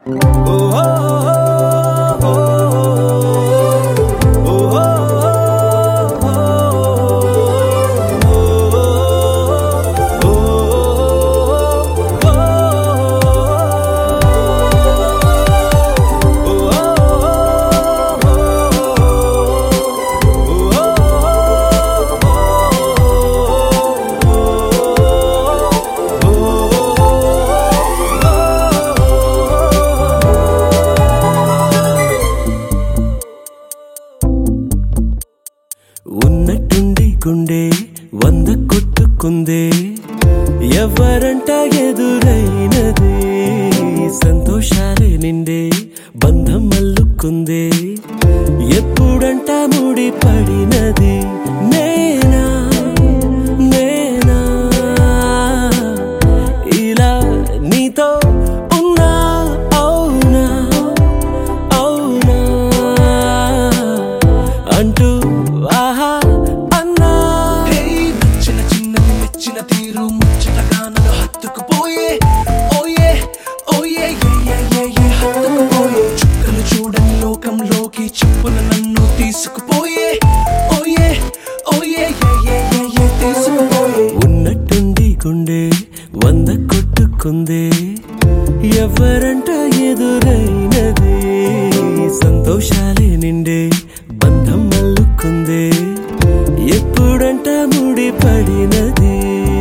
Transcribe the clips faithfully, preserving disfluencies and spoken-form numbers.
ఉన్నట్టుండి గుండె వంద కొట్టుకుందే ఎవరంట ఎదురైనదే సంతోషాలే నిండే బంధం మల్లుకుందే ఎప్పుడంట ముడి పడినది నేనా నేనా ఇలా నీతో ఉన్నా అవునా అవునా అంటూ ఆహా అన్నా నచ్చిన చిన్నది మెచ్చిన తీరు ముచ్చటగా నన్ను హత్తుకుపోయే ఓయే ఓయే హత్తుకుపోయే చుక్కలు చూడని లోకంలోకి చెప్పున నన్ను తీసుకుపోయే ఓయే ఓయే తీసుకుపోయే ఉన్నట్టుండి గుండె వంద కొట్టుకుందే ఎవరంట ఎదురైనదే సంతోషాలే నిండే బంధం మల్లుకుందే ఎప్పుడంట ముడి పడినది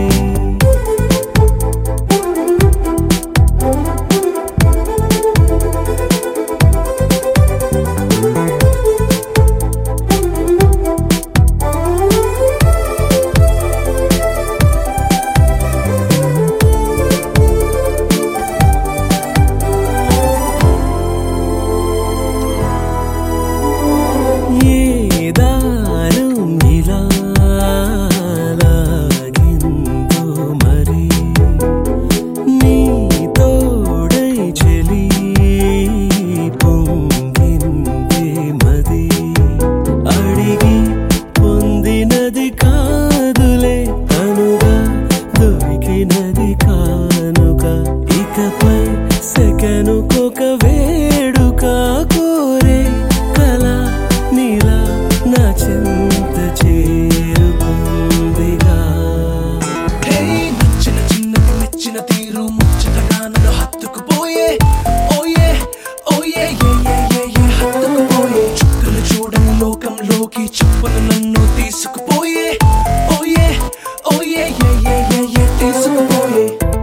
సెకనుకొక వేడుక కోరే కళ నీలా నా చింత చేరుకుందిగా నచ్చిన చిన్నది మెచ్చిన తీరు ముచ్చటగా నన్ను హత్తుకుపోయే ఓయే ఓయే హత్తుకుపోయే చుక్కలు చూడని లోకంలోకి చెప్పున నన్ను తీసుకుపోయే ఓయే ఓయే తీసుకుపోయే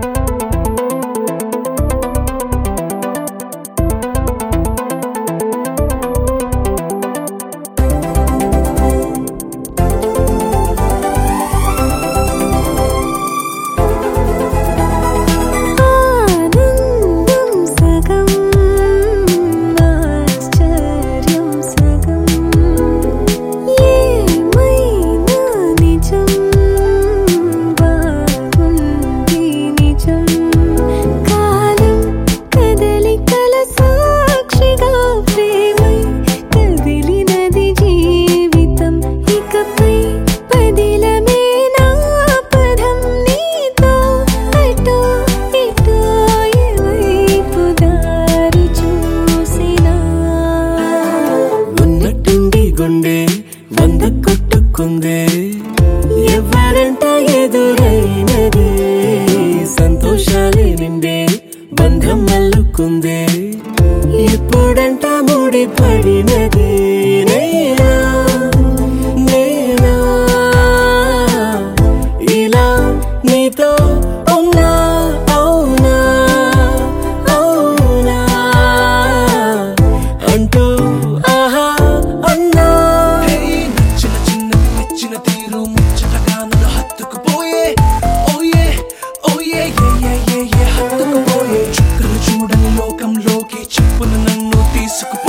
గుండె వంద కొట్టుకుందే ఎవరంట ఎదురైనదే సంతోషాలే నిండే బంధం మల్లుకుందే ఎప్పుడంట ముడి పడినది నేనా నేనా ఇలా నీతో ఉన్నా అవునా అవునా అంటూ ఆహా అన్నా నచ్చిన చిన్నది మెచ్చిన తీరు ముచ్చటగా నన్ను హత్తుకుపోయే ఓయే ఓయే హత్తుకుపోయే చుక్కలు చూడని లోకంలోకి చెప్పున నన్ను తీసుకుపోయే